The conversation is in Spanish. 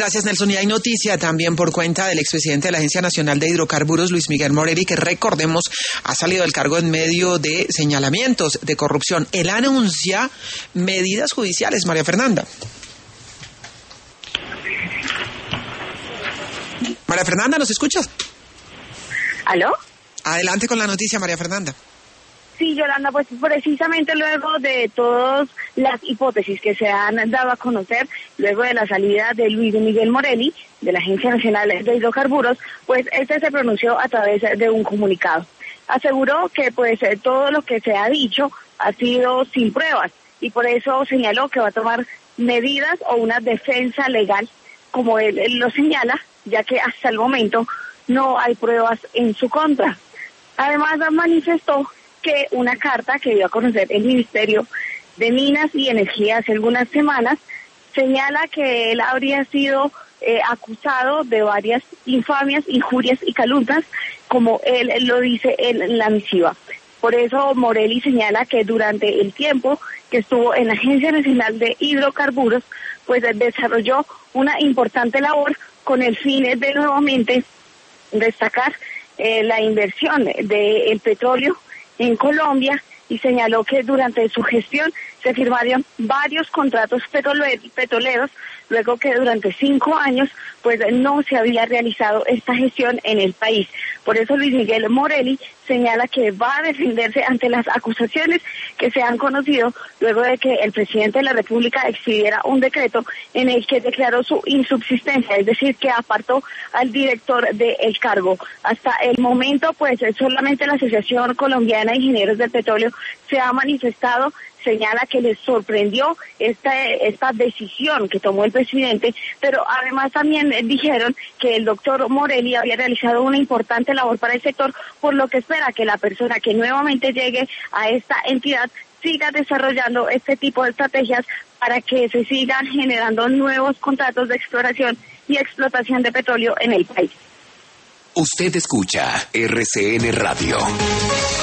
Gracias, Nelson. Y hay noticia también por cuenta del expresidente de la Agencia Nacional de Hidrocarburos, Luis Miguel Morelli, que recordemos ha salido del cargo en medio de señalamientos de corrupción. Él anuncia medidas judiciales, María Fernanda. María Fernanda, ¿nos escuchas? ¿Aló? Adelante con la noticia, María Fernanda. Sí, Yolanda, pues precisamente luego de todas las hipótesis que se han dado a conocer, luego de la salida de Luis Miguel Morelli, de la Agencia Nacional de Hidrocarburos, pues este se pronunció a través de un comunicado. Aseguró que pues todo lo que se ha dicho ha sido sin pruebas y por eso señaló que va a tomar medidas o una defensa legal, como él lo señala, ya que hasta el momento no hay pruebas en su contra. Además, manifestó que una carta que dio a conocer el Ministerio de Minas y Energía hace algunas semanas señala que él habría sido acusado de varias infamias, injurias y calumnias, como él lo dice en la misiva. Por eso Morelli señala que durante el tiempo que estuvo en la Agencia Nacional de Hidrocarburos, pues desarrolló una importante labor con el fin de nuevamente destacar la inversión del petróleo en Colombia, y señaló que durante su gestión se firmaron varios contratos petroleros, luego que durante 5 años pues no se había realizado esta gestión en el país. Por eso Luis Miguel Morelli señala que va a defenderse ante las acusaciones que se han conocido luego de que el presidente de la República expidiera un decreto en el que declaró su insubsistencia, es decir, que apartó al director del cargo. Hasta el momento, pues solamente la Asociación Colombiana de Ingenieros del Petróleo se ha manifestado, señala que les sorprendió esta decisión que tomó el presidente, pero además también dijeron que el doctor Morelli había realizado una importante labor para el sector, por lo que espera que la persona que nuevamente llegue a esta entidad siga desarrollando este tipo de estrategias para que se sigan generando nuevos contratos de exploración y explotación de petróleo en el país. Usted escucha RCN Radio.